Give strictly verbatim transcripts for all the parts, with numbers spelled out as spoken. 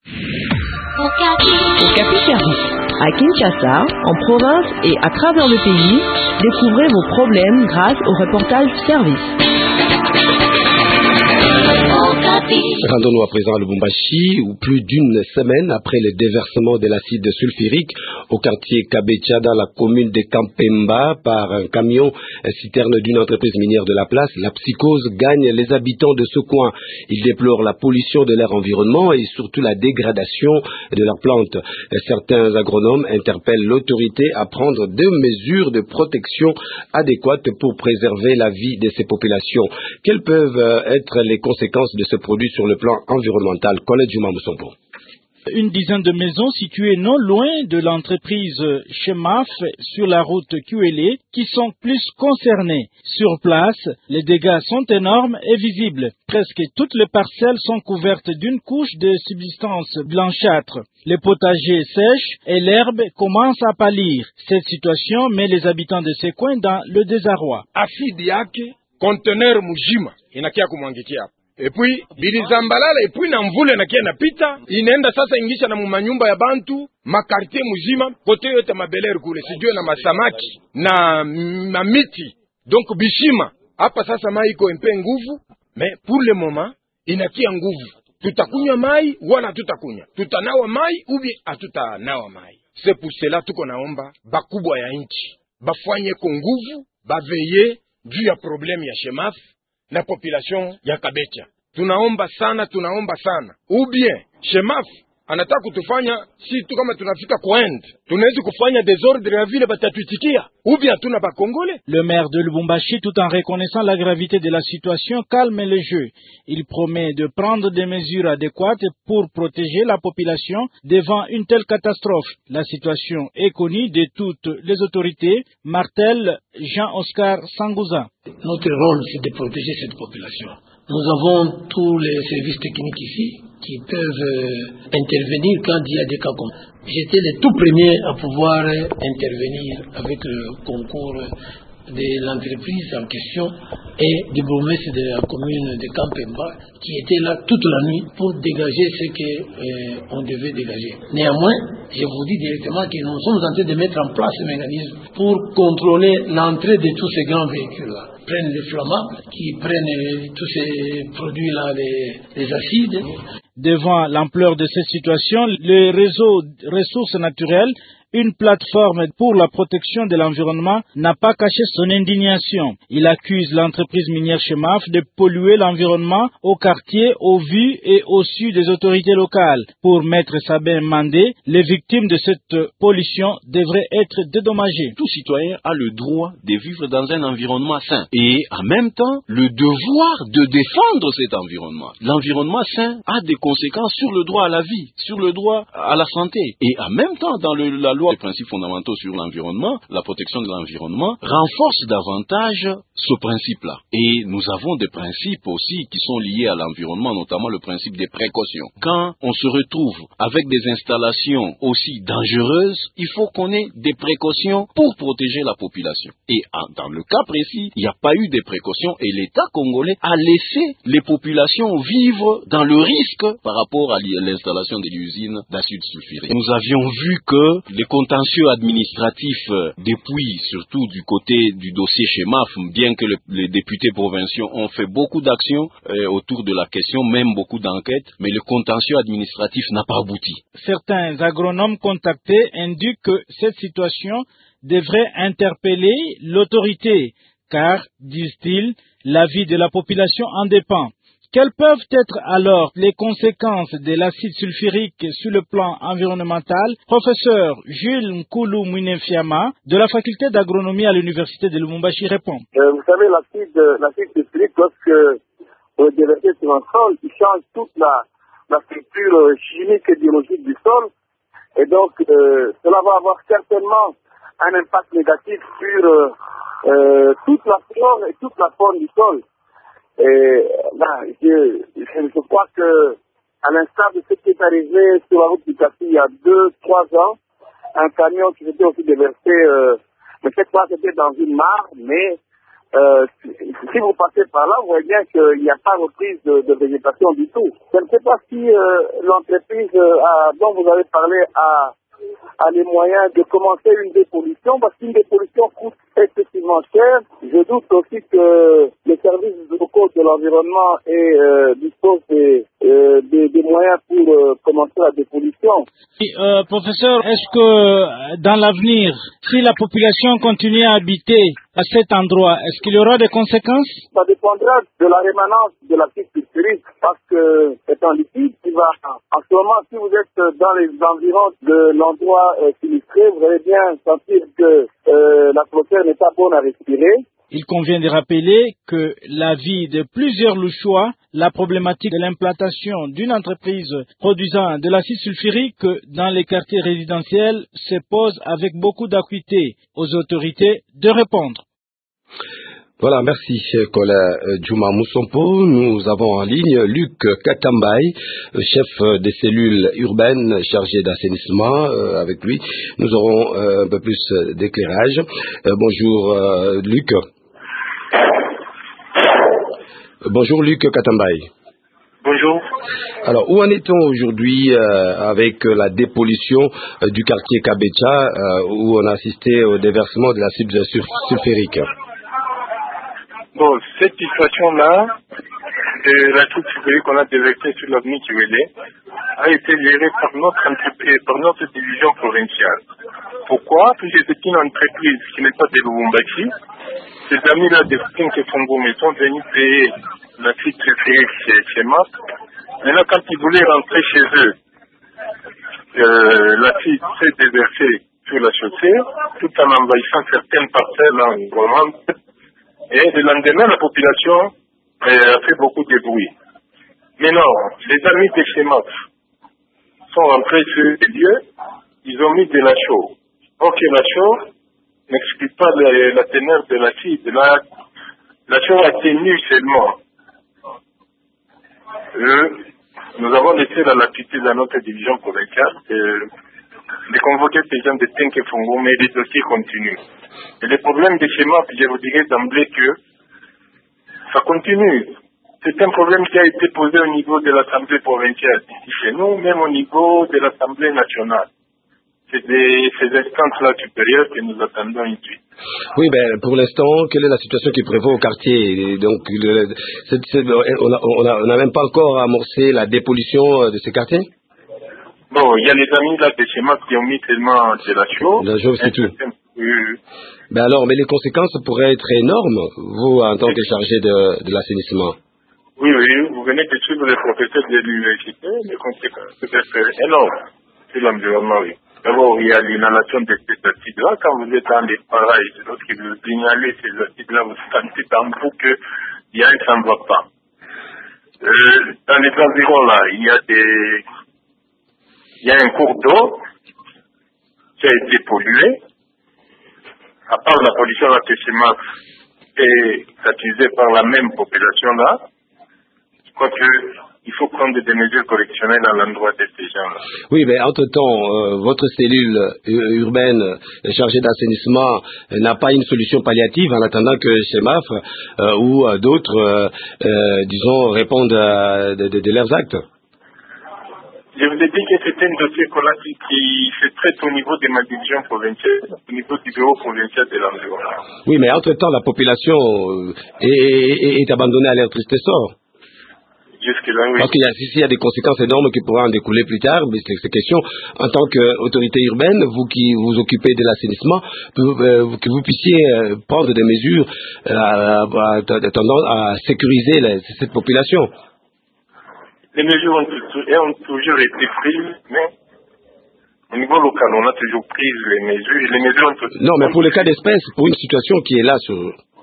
Okapi Service. À Kinshasa, en province et à travers le pays, découvrez vos problèmes grâce au reportage service. Rendons-nous à présent à Lubumbashi, où plus d'une semaine après le déversement de l'acide sulfurique au quartier Kabecha dans la commune de Kampemba par un camion citerne d'une entreprise minière de la place, la psychose gagne les habitants de ce coin. Ils déplorent la pollution de leur environnement et surtout la dégradation de leurs plantes. Certains agronomes interpellent l'autorité à prendre des mesures de protection adéquates pour préserver la vie de ces populations. Quelles peuvent être les conséquences de ce produit sur le plan environnemental? Colette Juma Moussompo. Une dizaine de maisons situées non loin de l'entreprise Chemaf sur la route Q L A qui sont plus concernées. Sur place, les dégâts sont énormes et visibles. Presque toutes les parcelles sont couvertes d'une couche de substance blanchâtre. Les potagers sèchent et l'herbe commence à pâlir. Cette situation met les habitants de ces coins dans le désarroi. Acide yake, conteneur mujima, inakia kumwangikia. Et puis bilizambalala et puis na mvule na kia napita inaenda sasa ingisha na mumanyumba ya bantu makartie muzima kote yote mabeleri kule sijue na masamaki na mamiti donc bishima hapa sasa mai iko mpe nguvu mais pour le moment inakia nguvu tutakunywa mai wala tutakunywa tutanawa mai ubi hatutanawa mai. C'est pour cela tuko naomba bakubwa ya nchi bafanye ko nguvu baveye juu ya problème ya Chemaf na population ya Kabecha. Tunaomba sana, tunaomba sana. Ou bien, Chemaf anataka kutufanya si tu kama tunafika kwend. Tunaweza kufanya désordre ya vile batatuitikia. Ou bien tuna ba Congolais. Le maire de Lubumbashi, tout en reconnaissant la gravité de la situation, calme le jeu. Il promet de prendre des mesures adéquates pour protéger la population devant une telle catastrophe. La situation est connue de toutes les autorités, martèle Jean-Oscar Sangouza. Notre rôle, c'est de protéger cette population. Nous avons tous les services techniques ici qui peuvent euh, intervenir quand il y a des cas comme ça. J'étais le tout premier à pouvoir euh, intervenir avec le concours de l'entreprise en question et du bourgmestre de la commune de Kampemba qui était là toute la nuit pour dégager ce qu'on euh, devait dégager. Néanmoins, je vous dis directement que nous sommes en train de mettre en place ce mécanisme pour contrôler l'entrée de tous ces grands véhicules-là. Prennent les flammables, qui prennent tous ces produits-là, les, les acides. Devant l'ampleur de cette situation, le réseau ressources naturelles, une plateforme pour la protection de l'environnement, n'a pas caché son indignation. Il accuse l'entreprise minière Chemaf de polluer l'environnement au quartier, au vu et au su des autorités locales. Pour Maître Sabin Mandé, les victimes de cette pollution devraient être dédommagées. Tout citoyen a le droit de vivre dans un environnement sain et en même temps le devoir de défendre cet environnement. L'environnement sain a des conséquences sur le droit à la vie, sur le droit à la santé et en même temps dans le, la loi les principes fondamentaux sur l'environnement, la protection de l'environnement, renforce davantage ce principe-là. Et nous avons des principes aussi qui sont liés à l'environnement, notamment le principe des précautions. Quand on se retrouve avec des installations aussi dangereuses, il faut qu'on ait des précautions pour protéger la population. Et dans le cas précis, il n'y a pas eu de précautions et l'État congolais a laissé les populations vivre dans le risque par rapport à l'installation de l'usine d'acide sulfurique. Nous avions vu que les contentieux administratifs depuis, surtout du côté du dossier Chemaf, bien que le, les députés provinciaux ont fait beaucoup d'actions euh, autour de la question, même beaucoup d'enquêtes, mais le contentieux administratif n'a pas abouti. Certains agronomes contactés indiquent que cette situation devrait interpeller l'autorité, car, disent-ils, la vie de la population en dépend. Quelles peuvent être alors les conséquences de l'acide sulfurique sur le plan environnemental? Professeur Jules Nkoulou Mouinefiama de la faculté d'agronomie à l'université de Lubumbashi répond. Euh, vous savez, l'acide, l'acide sulfurique, lorsque on est déversé sur un sol, il change toute la, la structure chimique et biologique du sol. Et donc, euh, cela va avoir certainement un impact négatif sur euh, euh, toute la flore et toute la faune du sol. Et là, je, je crois que, à l'instar de ce qui est arrivé sur la route du Kassi il y a deux, trois ans, un camion qui s'était aussi déversé, euh, mais cette fois c'était dans une mare, mais euh, si, si vous passez par là, vous voyez bien qu'il n'y a pas reprise de, de végétation du tout. Je ne sais pas si euh, l'entreprise euh, a, dont vous avez parlé a, a les moyens de commencer une dépollution, parce qu'une dépollution coûte excessivement cher. Je doute aussi que les services locaux de l'environnement et, euh, disposent des, euh, des, des moyens pour euh, commencer la dépollution. Et, euh, professeur, est-ce que dans l'avenir, si la population continue à habiter à cet endroit, est-ce qu'il y aura des conséquences? Ça dépendra de la rémanence de la piste sulfurique, parce que c'est un liquide qui va, en ce moment, si vous êtes dans les environs de l'endroit euh, sinistré, vous allez bien sentir que euh, l'atmosphère n'est pas bonne à respirer. Il convient de rappeler que la vie de plusieurs Louchois, la problématique de l'implantation d'une entreprise produisant de l'acide sulfurique dans les quartiers résidentiels se pose avec beaucoup d'acuité aux autorités de répondre. Voilà, merci Kola Djouma Moussompo. Nous avons en ligne Luc Katambay, chef des cellules urbaines chargé d'assainissement. Euh, avec lui, nous aurons euh, un peu plus d'éclairage. Euh, bonjour euh, Luc. Bonjour Luc Katambay. Bonjour. Alors, où en est-on aujourd'hui euh, avec la dépollution euh, du quartier Kabecha, euh, où on a assisté au déversement de l'acide sulfurique? Bon, cette situation-là, de l'acide sulfurique qu'on a déversé sur l'avenue Kiwele, a été gérée par notre entreprise, par notre division provinciale. Pourquoi? Parce que c'est une entreprise qui n'est pas de Lubumbashi. Ces amis-là de Tinke Fongome sont venus payer l'acide sulfurique chez, chez M A P. Maintenant, quand ils voulaient rentrer chez eux, euh, l'acide s'est déversé sur la chaussée, tout en envahissant certaines parcelles environnantes. Et le lendemain, la population euh, a fait beaucoup de bruit. Maintenant, les amis de chez M A P sont rentrés sur les lieux, ils ont mis de la chaux. Ok, la chaux n'explique pas la, la teneur de l'acide. La, la chaux a tenu seulement. Euh, nous avons laissé la latitude à notre division provinciale de, de convoquer les gens de Tinke Fongo, mais les dossiers continuent. Et le problème de chez M A P, je vous dirais d'emblée que ça continue. C'est un problème qui a été posé au niveau de l'Assemblée provinciale ici chez nous, même au niveau de l'Assemblée nationale. C'est des, ces instances-là supérieures que nous attendons ici. Oui, ben, pour l'instant, quelle est la situation qui prévaut au quartier? Donc, le, c'est, c'est, on n'a on a, on a même pas encore amorcé la dépollution de ces quartiers? Bon, il y a les amis là de chez M A P qui ont mis tellement de la chaux. La chaux, c'est tout. Euh, ben alors, mais les conséquences pourraient être énormes, vous, en tant que chargé de, de l'assainissement. Oui, oui, vous venez de suivre les professeurs de l'université, les conséquences peuvent être énormes sur l'environnement, oui. D'abord, il y a l'inhalation de ces acides-là. Quand vous êtes dans les parages, lorsque vous inhalez ces acides-là, vous sentez dans vous qu'il y a un ça ne va pas. Euh, dans les environs, là, il y a des, il y a un cours d'eau qui a été pollué. À part la pollution là que chez M A P est accusée par la même population-là, je crois qu'il faut prendre des mesures correctionnelles à l'endroit de ces gens-là. Oui, mais entre-temps, euh, votre cellule euh, urbaine euh, chargée d'assainissement euh, n'a pas une solution palliative en attendant que chez M A F euh, ou euh, d'autres, euh, euh, disons, répondent à de, de, de leurs actes. Je vous ai dit que c'était un dossier qu'on a dit qui se traite au niveau de ma division provinciale, au niveau du bureau provincial de l'environnement. Oui, mais entre-temps, la population euh, est, est, est abandonnée à leur triste sort. Jusque-là, oui. Parce qu'il y a, il y a des conséquences énormes qui pourraient en découler plus tard, mais c'est, c'est question, en tant qu'autorité urbaine, vous qui vous occupez de l'assainissement, euh, que vous puissiez euh, prendre des mesures euh, à, à, à, tendance à sécuriser la, cette population. Les mesures ont, ont toujours été prises, mais au niveau local, on a toujours pris les mesures. Les mesures ont toujours... Non, mais pour le cas d'espèce, pour une situation qui est là sur...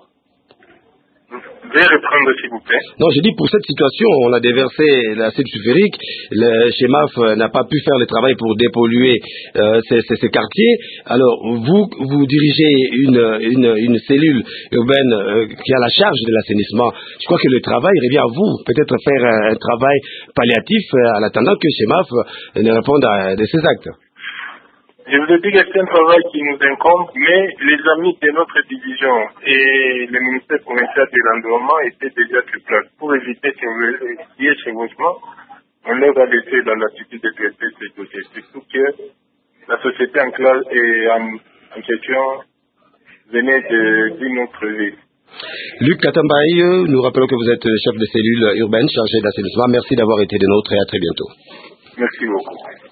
Veuillez reprendre, s'il vous plaît. Non, je dis pour cette situation, on a déversé l'acide sulfurique, le chez M A F n'a pas pu faire le travail pour dépolluer euh, ces, ces, ces quartiers. Alors, vous, vous dirigez une, une, une cellule urbaine euh, qui a la charge de l'assainissement. Je crois que le travail revient à vous, peut-être faire un, un travail palliatif euh, en attendant que chez M A F ne réponde à de ces actes. Je vous ai dit que c'est un travail qui nous incombe, mais les amis de notre division et le ministère provincial de l'environnement étaient déjà sur place. Pour éviter qu'il y ait chevauchement, on leur a laissé dans l'attitude de traiter ces dossiers. Surtout que la société en classe et en, en question venait d'une autre ville. Luc Katambaye, nous rappelons que vous êtes chef de cellule urbaine chargé d'assainissement. Merci d'avoir été des nôtres et à très bientôt. Merci beaucoup.